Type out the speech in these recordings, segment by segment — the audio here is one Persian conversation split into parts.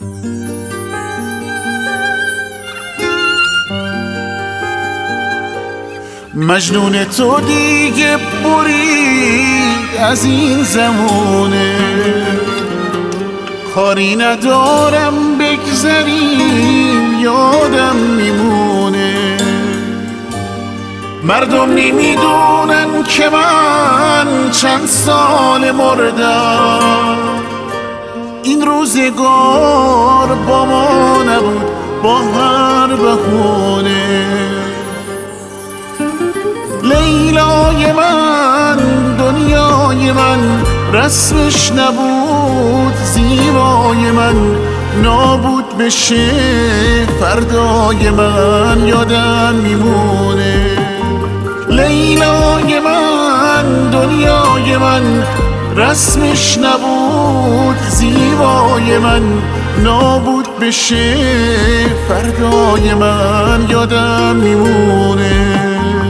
مجنون تو دیگه برید از این زمونه، کاری ندارم بگذریم یادم میمونه. مردم نمیدونن که من چند سال مردم، این روزگار با ما نبود با هر بهونه. لیلای من دنیای من رسمش نبود، زیبای من نابود بشه فردای من یادم میمونه. لیلای من دنیای من رسمش نبود، زیبای من نابود بشه فردای من یادم میمونه.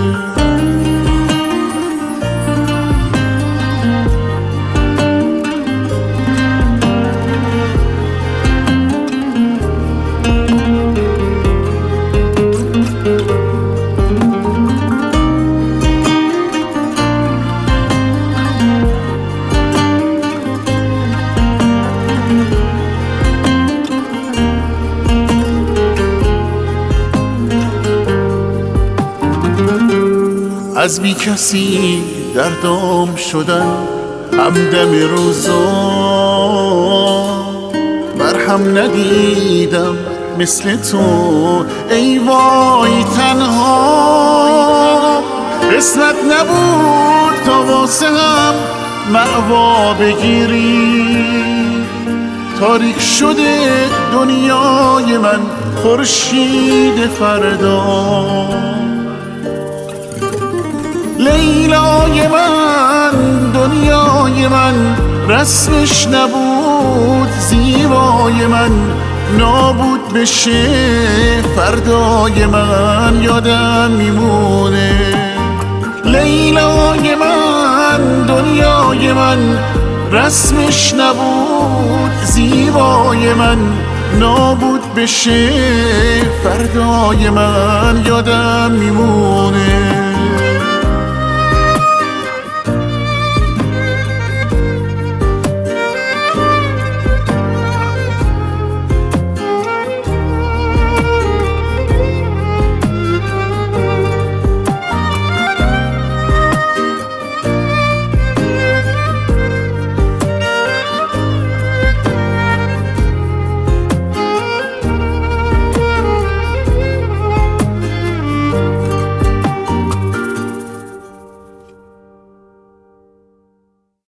از بی کسی دردام شدن همدم روزا، مرهم ندیدم مثل تو ای وای تنها. قسمت نبود تا واسه هم مأوا بگیری، تاریک شده دنیای من خورشید فردا. لیلای من دنیای من رسمش نبود، زیبای من نابود بشه فردای من یادم میمونه. لیلای من دنیای من رسمش نبود، زیبای من نابود بشه فردای من یادم میمونه.